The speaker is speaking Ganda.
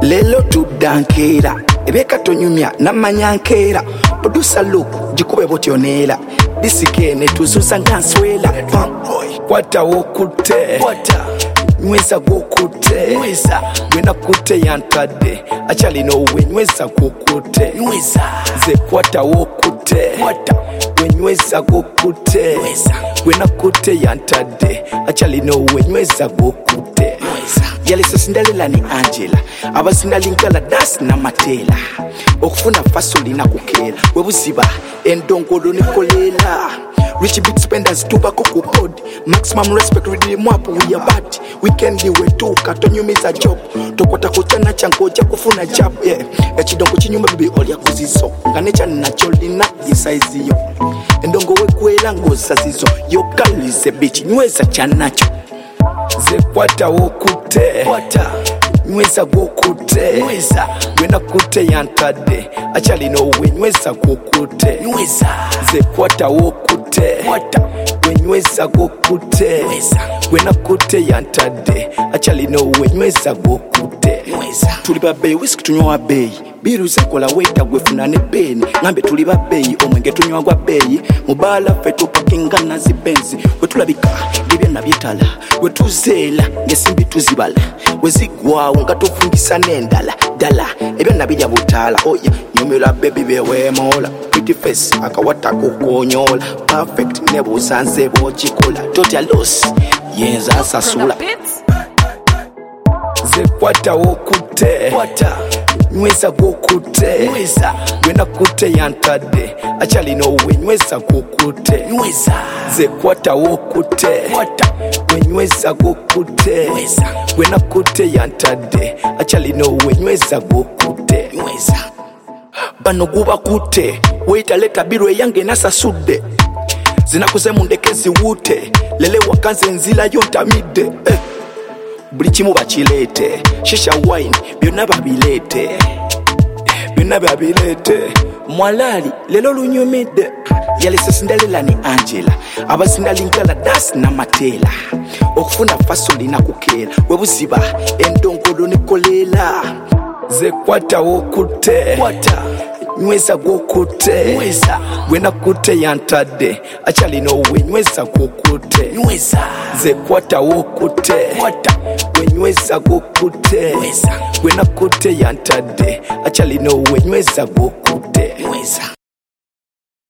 lelo tudankera ebeka tonyumya namanyankera producer look jikube botyonera disikene tuzuza nganswela kwata wokute nyweza gokute gwena kute yantade achali nowe nyweza gokute ze kwata wokute wenyweza gokute gwena kute yantade achali nowe nyweza gokute yale sesindalela ni Angela abasindalinkala das na matela okufuna fasoli na kukela webuziba endongolo nikolela rich big spenders tuba kokupod maximum respect with mwapo we are bad weekend we tu katonyumiza job tokota kuchana changoja kufuna job echidongo chinyuma bibi olya kuziso nganecha nacholina yesize yo endongo wekwela ngoza zizo yo kalise bitch nyweza chanacho ze kwata wokute nyweza gokute gwena kute yantade achali nowe nyweza gokute ze kwata wokute wenyweza gokute gwena kute yantade achali nowe nyweza gokute tuli babei whisky tunywa bei biru zekola weta gwefunane beni ngambe tuli babei omwenge tunywa gwa bei mubala fetu pakingana zibenzi wetulabika libya nabyetala wetuzela ngesimbi tuzibala wezigwawo ngatofundisa nendala dala ebya nabijja butala oya nyumira baby bewemola pretty face akawata kukonyola perfect nebo sanze bojikola total loss yenza asasula ze kwata wokute nyweza gokute gwena kute yantade achali nowe nyweza gokute ze kwata wokute wenyweza gokute gwena kute yantade achali nowe nyweza gokute bano guba kute weta leta birwe yange nasasude zinakuze mundekezi wute lele wakanze nzila yontamide buli kimu bakilete shisha wine byonna babilete mwalali lelo lunyumide yale sesindalela ni Angela abasindalinkala das na matela okufuna fasoli na kukela webuziba endongolo nikolela ze kwata wokute nyweza gokute gwena kute yantade achali nowe nyweza gokute ze kwata wokute wenyweza gokute gwena kute yantade achali nowe nyweza gokute